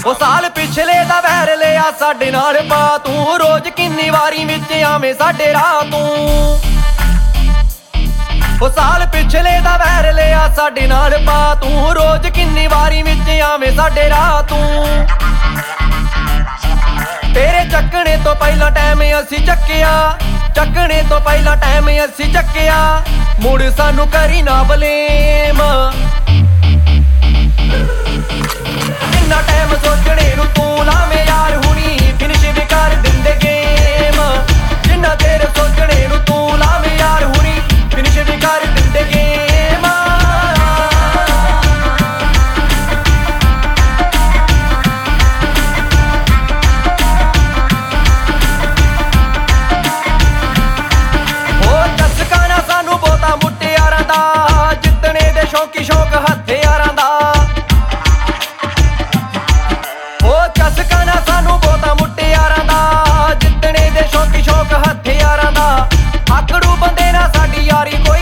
ਉਹ ਸਾਲ ਪਿਛਲੇ ਦਾ ਵੈਰ ਲਿਆ ਸਾਡੇ ਨਾਲ ਪਾ ਤੂੰ ਰੋਜ਼ ਕਿੰਨੀ ਵਾਰੀ ਵਿੱਚ ਆਵੇਂ ਸਾਡੇ ਰਾਹ ਤੂੰ ਉਹ ਸਾਲ ਪਿਛਲੇ ਦਾ ਵੈਰ ਲਿਆ ਸਾਡੇ ਨਾਲ ਪਾ ਤੂੰ ਰੋਜ਼ ਕਿੰਨੀ ਵਾਰੀ ਵਿੱਚ ਆਵੇਂ ਸਾਡੇ ਰਾਹ ਤੂੰ ਤੇਰੇ ਚੱਕਣੇ ਤੋਂ ਪਹਿਲਾਂ ਟਾਈਮ ਅਸੀਂ ਚੱਕਣੇ ਤੋਂ ਪਹਿਲਾਂ ਟਾਈਮ ਅਸੀਂ ਚੱਕਿਆ ਮੁੜ ਸਾਨੂੰ ਕਰੀ ਨਾ ਬਲੇਮ ਇੰਨਾ ਟਾਈਮ ਸੋਚਣੇ ਨੂੰ ਤੂੰ ਲਾਵੇਂ ਯਾਰ ਹੁਣੀ ਫਿਨਿਸ਼ ਵੀ ਕਰ ਦਿੰਦੇ ਗੇਮ ਜਿੰਨਾ ਤੇਰੇ ਸੋਚਣੇ ਨੂੰ ਤੂੰ ਲਾਵੇਂ ਯਾਰ ਹੁਣੀ ਫਿਨਿਸ਼ ਵੀ ਕਰ ਦਿੰਦੇ ਗੇਮ ਉਹ ਚਸਕਾ ਨਾ ਸਾਨੂੰ ਬਹੁਤਾ ਮੁਟਿਆਰਾਂ ਦਾ ਜਿੱਤਣੇ ਦੇ ਸ਼ੌਕੀ ਸ਼ੌਕ ਹਥਿਆਰਾਂ ਦਾ ਚਸਕਾ ਨਾ ਸਾਨੂੰ ਬਹੁਤਾ ਮੁਟਿਆਰਾਂ ਦਾ ਜਿੱਤਣੇ ਦੇ ਸ਼ੌਕੀ ਸ਼ੌਕ ਹਥਿਆਰਾਂ ਦਾ ਆਕੜੂ ਬੰਦੇ ਨਾਲ ਸਾਡੀ ਯਾਰੀ